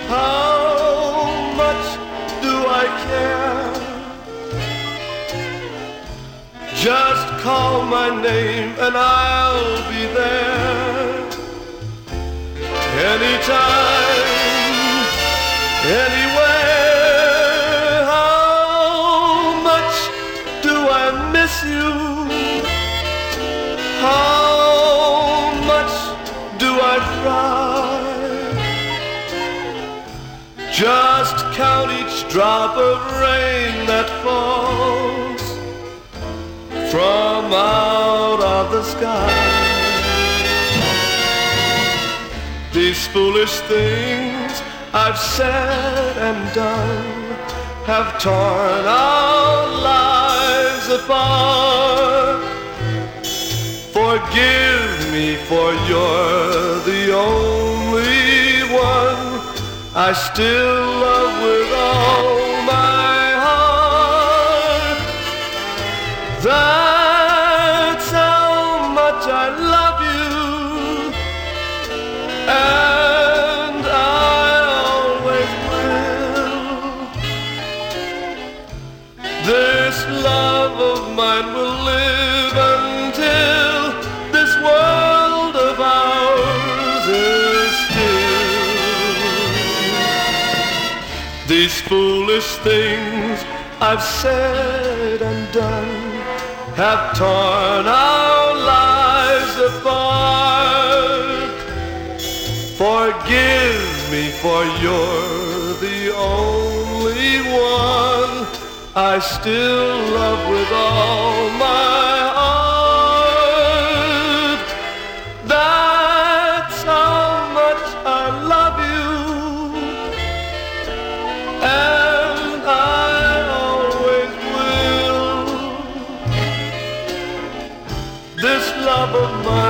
How much do I care? Just call my name and I'll be there. Anytime, anywhere. How much do I miss you? How much do I cry? Just count each drop of rain that falls from out of the sky. These foolish things I've said and done have torn our lives apart. Forgive me, for you're the only one I still love with all my heart. That's how much I love you, and I always will. This love of mine will live until this world of ours is still. These foolish things I've said and done have torn our lives apart. Forgive me, for you're the only one I still love with all my heart. That's how much I love you, and I always will. This love of mine